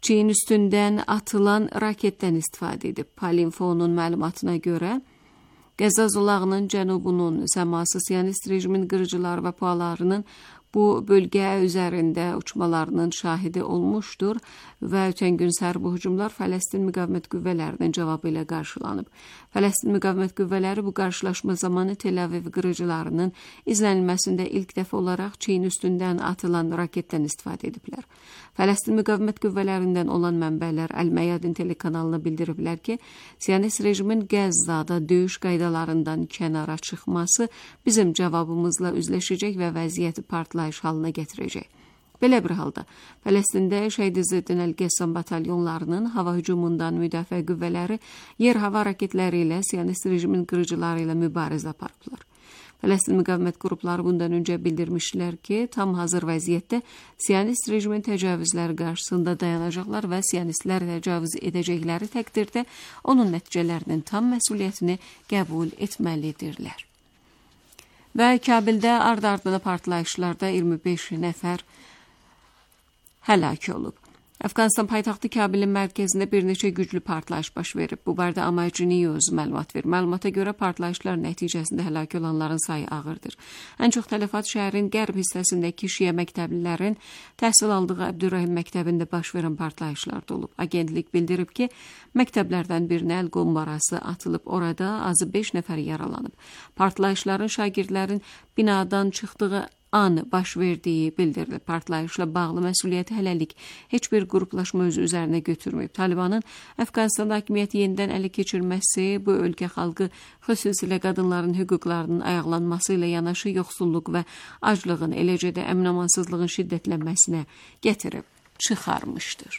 Çin üstündən atılan raketdən istifadə edib. Palinfonun məlumatına görə Qəzza zolağının cənubunun səması Siyonist rejimin qırıcıları və pualarının bu bölgə üzərində uçmalarının şahidi olmuşdur və ötən gün səhər bu hücumlar Fələstin müqavimət qüvvələrinin cavabı ilə qarşılanıb. Fələstin müqavimət qüvvələri bu qarşılaşma zamanı Tel Aviv qırıcılarının izlənilməsində ilk dəfə olaraq Çin üstündən atılan raketdən istifadə ediblər. Fələstin müqavimət qüvvələrindən olan mənbələr Əl-Məyadin telekanalına bildiriblər ki, Siyonist rejimin Qəzzada döyüş qaydalarından kənara çıxması bizim cavabımızla üzləşəcək və vəziyyəti partlayış halına gətirəcək. Belə bir halda, Fələstində Şəhid İzzəddin Əl-Qəssam batalyonlarının hava hücumundan müdafiə qüvvələri yer-hava raketləri ilə Siyonist rejimin qırıcıları ilə mübarizə aparıblar. Fələstin müqavimət qrupları bundan öncə bildirmişlər ki, tam hazır vəziyyətdə Siyonist rejimin təcavüzləri qarşısında dayanacaqlar və Siyonistlər təcavüz edəcəkləri təqdirdə onun nəticələrinin tam məsuliyyətini qəbul etməlidirlər. Və Kabildə ard-ardına partlayışlarda iyirmi beş nəfər həlak olub. Əfqanistan paytaxtı Kabilin mərkəzində bir neçə güclü partlayış baş verib. Bu barədə Amacı News məlumat verir. Məlumata görə partlayışlar nəticəsində həlak olanların sayı ağırdır. Ən çox tələfat şəhərin qərb hissəsindəki şiə məktəblilərin təhsil aldığı Əbdürrəhim məktəbində baş verən partlayışlarda olub. Agentlik bildirib ki, məktəblərdən birinə əl qumbarası atılıb, orada azı beş nəfər yaralanıb. Partlayışların şagirdlərin binadan çıxdığı an baş verdiyi bildirilib. Partlayışla bağlı məsuliyyəti hələlik heç bir qruplaşma özü üzərinə götürməyib. Talibanın Əfqanistanda hakimiyyəti yenidən ələ keçirməsi bu ölkə xalqı, xüsusilə qadınların hüquqlarının ayaqlanması ilə yanaşı yoxsulluq və aclığın, eləcə də əmin-amansızlığın şiddətlənməsinə gətirib çıxarmışdır.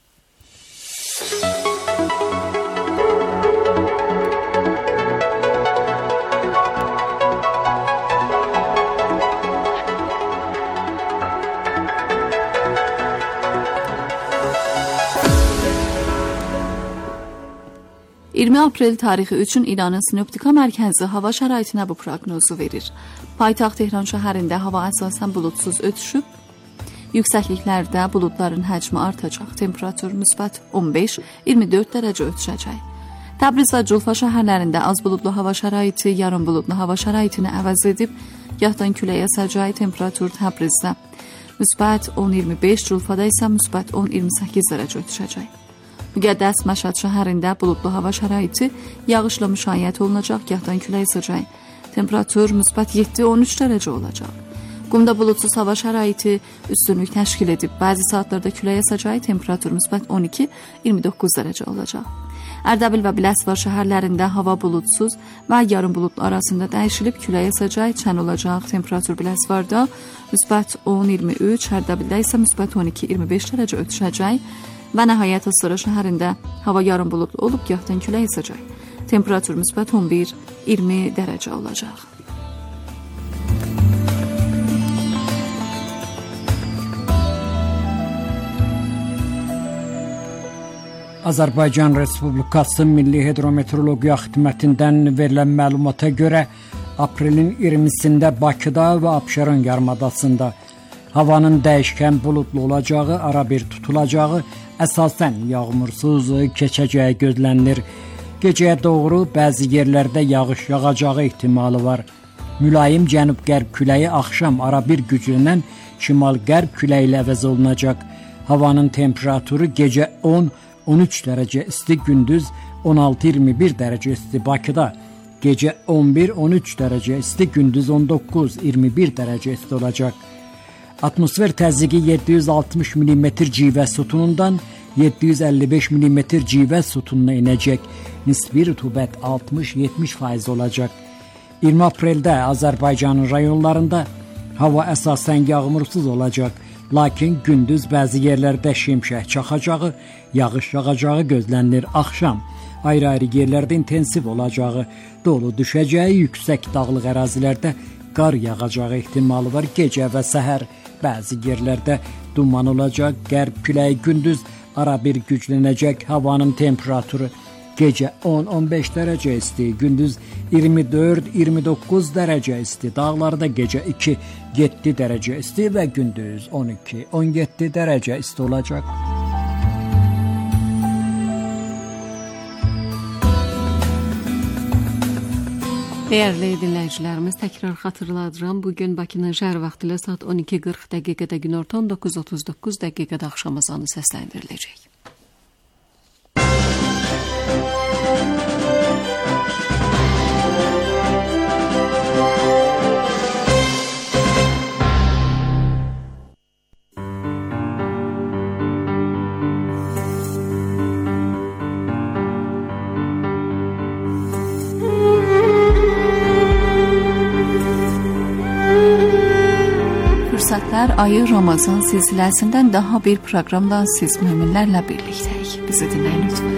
iyirmi aprel tarixi üçün İranın Sinoptika Mərkəzi hava şəraitinə bu proqnozu verir. Paytaxt Tehran şəhərində hava əsasən buludsuz ötüşüb, yüksəkliklərdə buludların həcmi artacaq, temperatur müsbət on beş iyirmi dörd dərəcə ötüşəcək. Təbriz və Culfa şəhərlərində az buludlu hava şəraiti yarım buludlu hava şəraitini əvəz edib, gahdan küləyə əsəcək, temperatur Təbrizdə müsbət on iyirmi beş, Culfada isə müsbət on iyirmi səkkiz dərəcə ötüşəcək. Müqəddəs Məşhad şəhərində buludlu hava şəraiti yağışla müşayiət olunacaq, gahdan külək əsəcək. Temperatur müsbət yeddi on üç dərəcə olacaq. Qumda buludsuz hava şəraiti üstünlük təşkil edib, bəzi saatlarda külək əsəcək, temperatur müsbət on iki iyirmi doqquz dərəcə olacaq. Ərdəbil və Biləsuvar şəhərlərində hava buludsuz və yarım buludlu arasında dəyişilib, külək əsəcək, çən olacaq. Temperatur Biləsuvarda müsbət on iyirmi üç, Ərdəbildə isə müsbət on iki iyirmi beş dərəcə ötüşəcək. Və nəhayət Astara şəhərində hava yarım buludlu olub, gahdan külək əsəcək. Temperatur müsbət on bir iyirmi dərəcə olacaq. Azərbaycan Respublikası Milli Hidrometeorologiya Xidmətindən verilən məlumata görə aprelin iyirmisində Bakıda və Abşeron yarımadasında havanın dəyişkən buludlu olacağı, ara bir tutulacağı, əsasən yağmursuz keçəcəyi gözlənilir. Gecəyə doğru bəzi yerlərdə yağış yağacağı ehtimalı var. Mülayim cənub-qərb küləyi axşam ara bir güclənən şimal-qərb küləyi ilə əvəz olunacaq. Havanın temperaturu gecə on on üç dərəcə isti, gündüz on altı iyirmi bir dərəcə isti Bakıda. Gecə on bir on üç dərəcə isti, gündüz on doqquz iyirmi bir dərəcə isti olacaq. Atmosfer təzyiqi yeddi yüz altmış millimetr civə sütunundan yeddi yüz əlli beş millimetr civə sütununa inəcək. Nisbi rütubət altmış yetmiş faiz olacaq. iyirmi apreldə Azərbaycanın rayonlarında hava əsasən yağmursuz olacaq. Lakin gündüz bəzi yerlərdə şimşək çaxacağı, yağış yağacağı gözlənilir. Axşam ayrı-ayrı yerlərdə intensiv olacağı, dolu düşəcəyi, yüksək dağlıq ərazilərdə qar yağacağı ehtimalı var. Gecə və səhər bəzi yerlərdə duman olacaq. Qərb küləyi gündüz ara bir güclənəcək. Havanın temperaturu gecə on on beş dərəcə isti, gündüz iyirmi dörd iyirmi doqquz dərəcə isti. Dağlarda gecə iki yeddi dərəcə isti və gündüz on iki on yeddi dərəcə isti olacaq. Dəyərli dinləyicilərimiz, təkrar xatırladıram, bugün Bakının şəhər vaxtı ilə saat on iki qırx dəqiqədə, günorta on doqquz otuz doqquz dəqiqədə axşam ezanı səsləndiriləcək. Fürsətlər ayı Ramazan silsiləsindən daha bir proqramla siz möminlərlə birlikdəyik. Bizi dinləyin lütfən.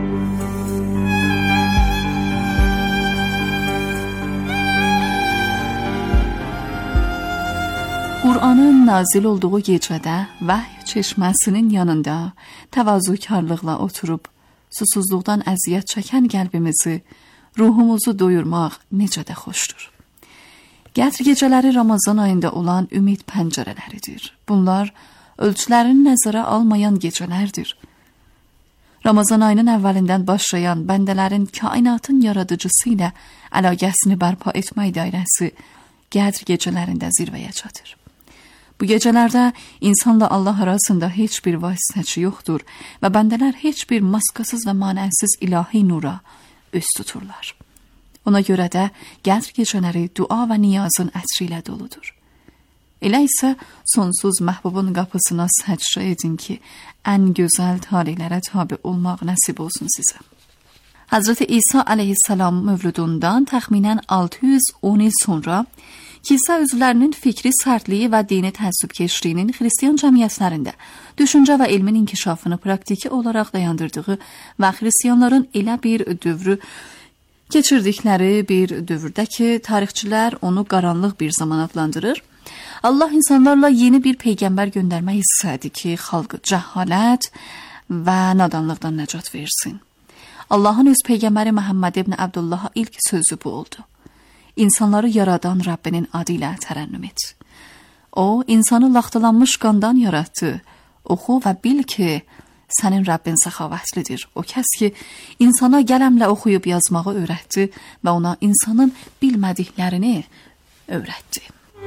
Qur'anın nazil olduğu gecədə vəhy çeşməsinin yanında təvazökarlıqla oturub susuzluqdan əziyyət çəkən qəlbimizi, ruhumuzu doyurmaq necə də xoşdur. Qətr gecələri Ramazan ayında olan ümid pəncərələridir. Bunlar ölçülərini nəzərə almayan gecələrdir. Ramazan ayının əvvəlindən başlayan bəndələrin kainatın yaradıcısı ilə əlaqəsini bərpa etmək dairəsi Qətr gecələrində zirvəyə çatır. Bu gecələrdə insanla Allah arasında heç bir vasitəçi yoxdur və bəndələr heç bir maskasız və manəsiz ilahi nura üst tuturlar. Ona görə də Qədr gecələri dua və niyazın ətri ilə doludur. Elə isə sonsuz məhbubun qapısına səcdə edin ki, ən gözəl tarihlərə tabi olmaq nəsib olsun sizə. Hazreti İsa aleyhisselam mövludundan təxminən altı yüz on il sonra kilsə üzvlərinin fikri sərtliyi və dini təəssübkeşliyinin xristiyan cəmiyyətlərində düşüncə və elmin inkişafını praktiki olaraq dayandırdığı və xristiyanların elə bir dövrü keçirdikləri bir dövrdə ki, tarixçilər onu qaranlıq bir zaman adlandırır. Allah insanlarla yeni bir peyğəmbər göndərmək istədi ki, xalqı cəhalət və nadanlıqdan nəcat versin. Allahın öz peyğəmbəri Məhəmməd ibn Abdullaha ilk sözü bu oldu. İnsanları yaradan Rəbbinin adı ilə tərənnüm et. O, insanı laxtalanmış qandan yaratdı. Oxu və bil ki, sənin Rəbbin səxavətlidir. O kəs ki, insana qələmlə oxuyub yazmağı öyrətdi və ona insanın bilmədiklərini öyrətdi.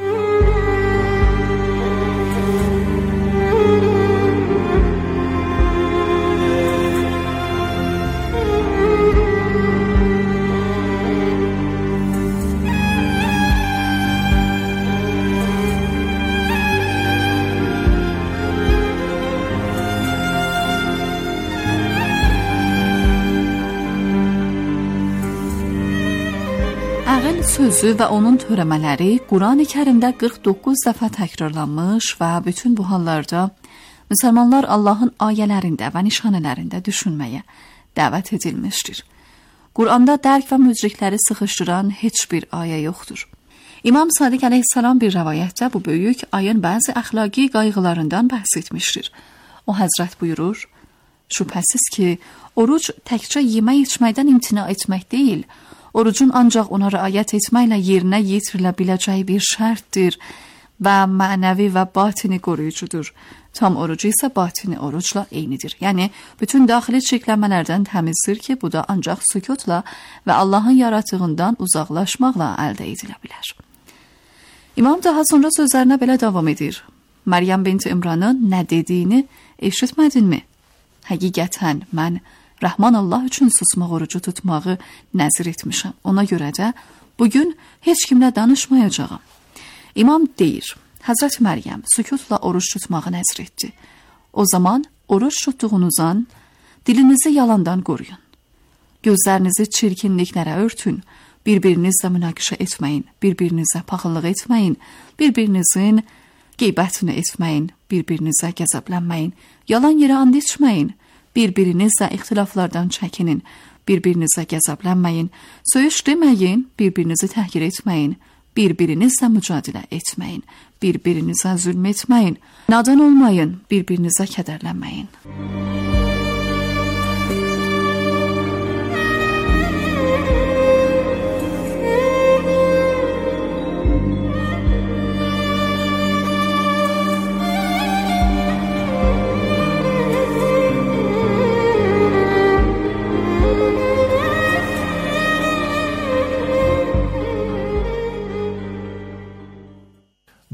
Əql sözü və onun törəmələri Quran-ı Kərimdə qırx doqquz dəfə təkrarlanmış və bütün bu hallarda müsəlmanlar Allahın ayələrində və nişanələrində düşünməyə dəvət edilmişdir. Quranda dərk və müdrikləri sıxışdıran heç bir ayə yoxdur. İmam Sadiq əleyhissalam bir rəvayətdə bu böyük ayın bəzi əxlaqi qayğılarından bəhs etmişdir. O həzrət buyurur, şübhəsiz ki, oruc təkcə yemək içməkdən imtina etmək deyil, orucun ancaq ona riayət etməklə yerinə yetirilə biləcəyi bir şərtdir və mənəvi və batini qoruyucudur. Tam orucu isə batini orucla eynidir. Yəni, bütün daxili çirklənmələrdən təmizdir ki, bu da ancaq sükutla və Allahın yaratığından uzaqlaşmaqla əldə edilə bilər. İmam daha sonra sözlərinə belə davam edir. Məryəm binti İmranın nə dediyini eşitmədinmi? Həqiqətən mən Rəhman Allah üçün susmaq orucu tutmağı nəzir etmişəm. Ona görə də bugün heç kimlə danışmayacağam. İmam deyir, Həzrət Məryəm sükutla oruç tutmağı nəzir etdi. O zaman oruç tutduğunuzdan dilinizi yalandan qoruyun. Gözlərinizi çirkinliklərə örtün, bir-birinizlə münaqişə etməyin, bir-birinizə paxıllıq etməyin, bir-birinizin qeybətini etməyin, bir-birinizə qəzəblənməyin, yalan yerə and içməyin, bir-birinizlə ixtilaflardan çəkinin, bir-birinizə qəzəblənməyin, söyüş deməyin, bir-birinizi təhqir etməyin, bir-birinizlə mücadilə etməyin, bir-birinizə zülm etməyin, nadan olmayın, bir-birinizə kədərlənməyin.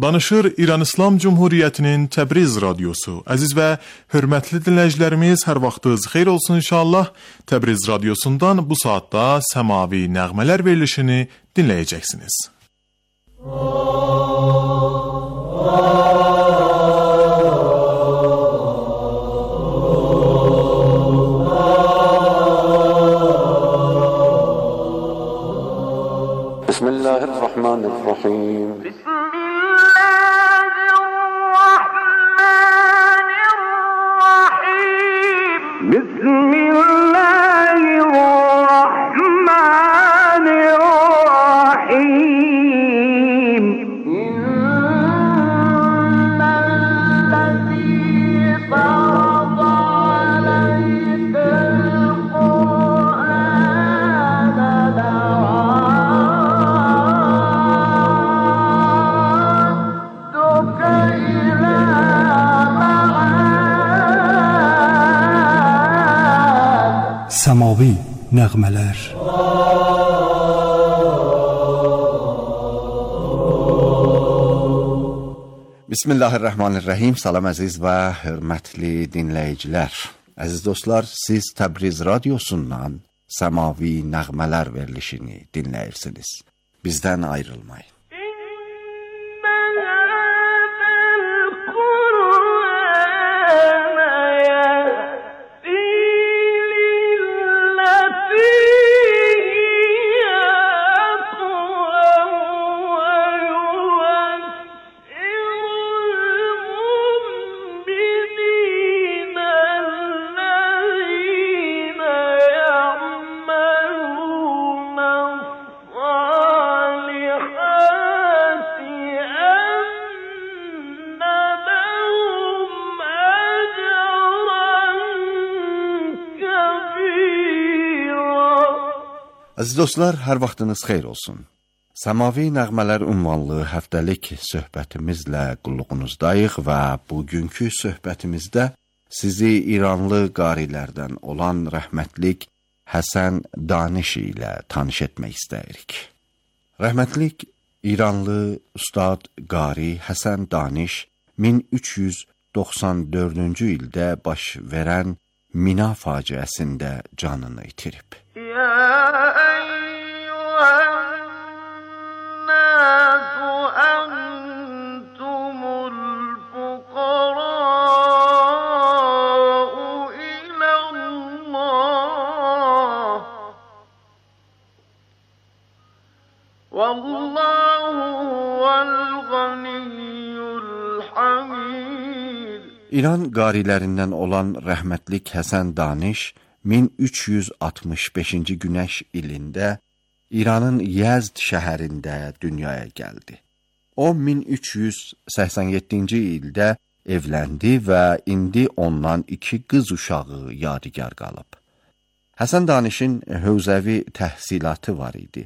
Danışır İran İslam Cumhuriyyətinin Təbriz radiosu. Əziz və hörmətli dinləyicilərimiz, hər vaxtınız xeyir olsun inşallah. Təbriz radiosundan bu saatda səmavi nəğmələr verilişini dinləyəcəksiniz. Bismillahirrahmanirrahim. Səmavi nəğmələr. Bismillahirrahmanirrahim. Salam əziz və hörmətli dinləyicilər. Əziz dostlar, siz Təbriz radiosundan səmavi nəğmələr verilişini dinləyirsiniz. Bizdən ayrılmayın. Əziz dostlar, hər vaxtınız xeyir olsun. Səmavi nəğmələr ünvanlı həftəlik söhbətimizlə qulluğunuzdayıq və bugünkü söhbətimizdə sizi İranlı qarilərdən olan rəhmətlik Həsən Daniş ilə tanış etmək istəyirik. Rəhmətlik İranlı ustad qari Həsən Daniş min üç yüz doxsan dördüncü ildə baş verən Mina faciəsində canını itirib. İran qarilərindən olan rəhmətlik Həsən Daniş min üç yüz altmış beşinci günəş ilində İranın Yezd şəhərində dünyaya gəldi. O min üç yüz səksən yeddinci ildə evləndi və indi ondan iki qız uşağı yadigar qalıb. Həsən Danişin hövzəvi təhsilatı var idi.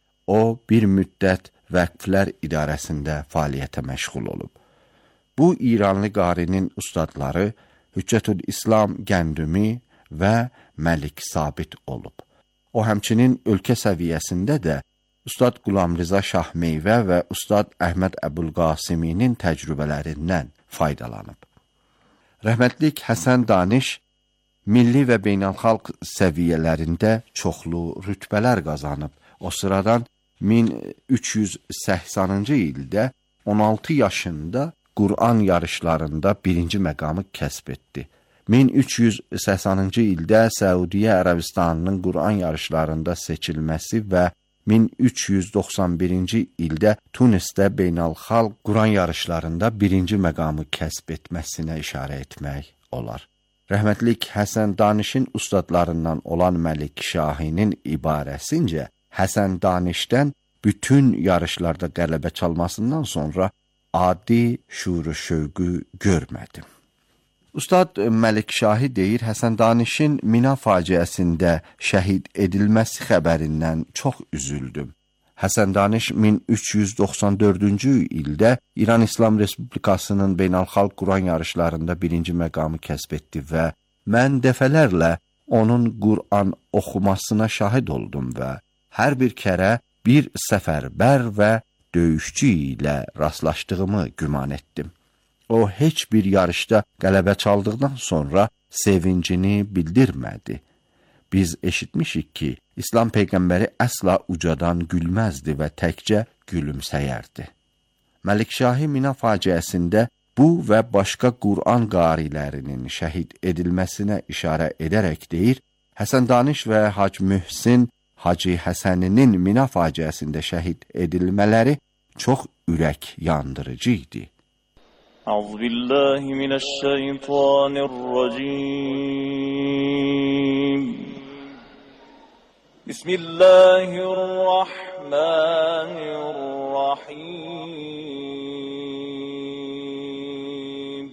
O bir müddət vəqflər idarəsində fəaliyyətə məşğul olub. Bu İranlı qarinin ustadları Hüccətül İslam Gəndümi və Məlik Sabit olub. O həmçinin ölkə səviyyəsində də Ustad Qulamriza Şahmeyvə və Ustad Əhməd Əbülqasiminin təcrübələrindən faydalanıb. Rəhmətlik Həsən Daniş milli və beynəlxalq səviyyələrində çoxlu rütbələr qazanıb. O sıradan min üç yüz səksənінші ildə on altı yaşında Qur'an yarışlarında birinci məqamı kəsb etdi. min üç yüz səksənінші ildə Səudiyyə Ərəbistanının Qur'an yarışlarında seçilməsi və min üç yüz doxsan birinci ildə Tunisdə beynəlxalq Qur'an yarışlarında birinci məqamı kəsb etməsinə işarə etmək olar. Rəhmətlik Həsən Danişin ustadlarından olan Məlik Şahinin ibarəsincə Həsən Danişdən bütün yarışlarda qələbə çalmasından sonra adi şuur şövqü görmədim. Ustad Məlik Şahi deyir, Həsən Danişin Mina faciəsində şəhid edilməsi xəbərindən çox üzüldüm. Həsən Daniş min üç yüz doxsan dördüncü ildə İran İslam Respublikasının beynəlxalq Qur'an yarışlarında birinci məqamı kəsb etdi və mən dəfələrlə onun Qur'an oxumasına şahid oldum və hər bir kərə bir səfərbər və döyüşçü ilə rastlaşdığımı güman etdim. O heç bir yarışda qələbə çaldıqdan sonra sevincini bildirmədi. Biz eşitmişik ki, İslam peyğəmbəri əsla ucadan gülməzdi və təkcə gülümsəyərdi. Məlikşahi Mina faciəsində bu və başqa Qur'an qarilərinin şəhid edilməsinə işarə edərək deyir, Həsən Daniş və Hac Mühsin Hacı Həsəninin Mina faciəsində şəhid edilmələri çox ürək yandırıcı idi. Euzubillahimineşşeytanirracim. Bismillahirrahmanirrahim.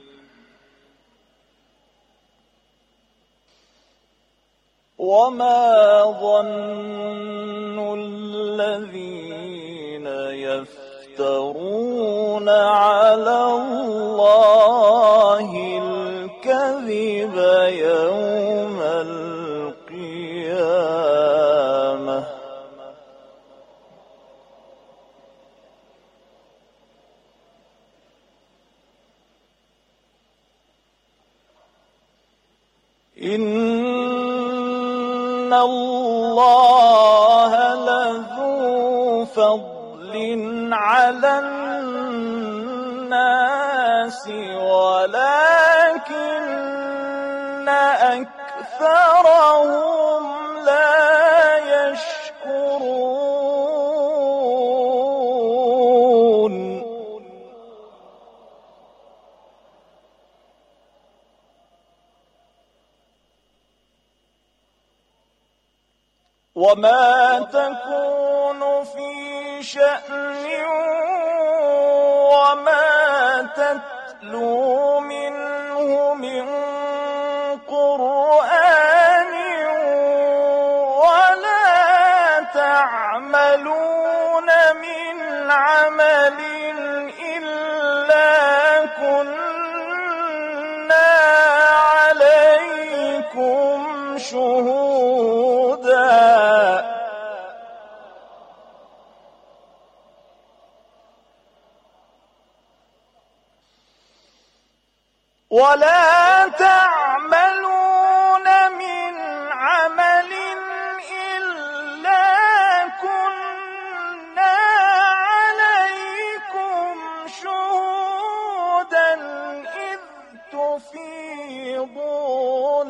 وَمَا ظَنُّ الَّذِينَ يَفْتَرُونَ عَلَى اللَّهِ الْكَذِبَ يَوْمَ الْقِيَامَةِ إِنَّ اللَّهَ لَذُو فَضْلٍ عَلَى النَّاسِ وَلَكِنَّ أَكْثَرَهُمْ لَا يَشْكُرُونَ. وَمَا تَكُونُ فِي شَأْنٍ وَمَا تَتْلُو مِنْهُ مِنْ قُرْآنٍ وَلَا تَعْمَلُونَ مِنْ عَمَلٍ إِلَّا كُنَّا عَلَيْكُمْ شُهُودًا وَلَا تَعْمَلُونَ مِنْ عَمَلٍ إِلَّا كُنَّا عَلَيْكُمْ شُهُودًا إِذْ تُفِيضُونَ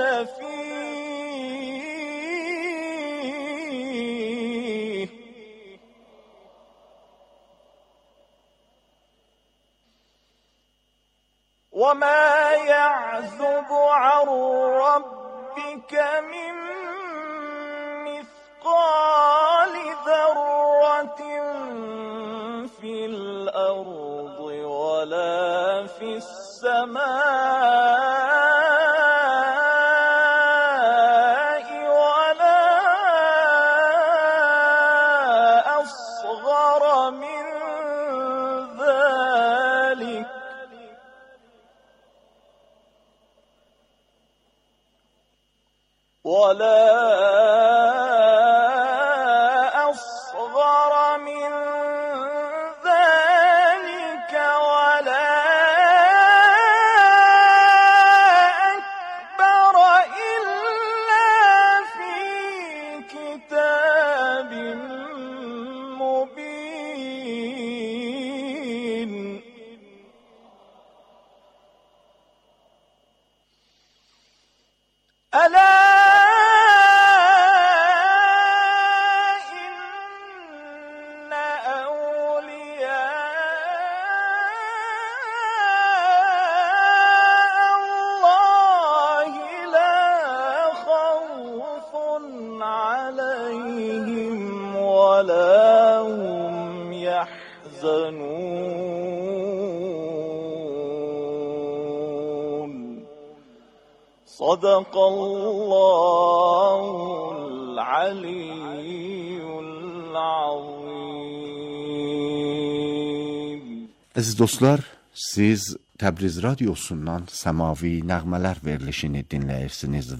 فِيهِ وَمَا يَعْزُبُ عَنْ رَبِّكَ مِنْ مِثْقَالِ ذَرَّةٍ فِي الْأَرْضِ وَلَا فِي السَّمَاءِ وَلَا أَصْغَرَ مِنْ ذَلِكَ وَلَا أَصْغَرَ مِنْ ذَلِكَ وَلَا أَكْبَرَ إِلَّا فِي كِتَابٍ مُبِينٍ. أَلَا ولا هم يحزنون. صدق الله العلي العظيم. Əziz dostlar, siz Təbriz radiosundan səmavi nəğmələr verilişini dinləyirsiniz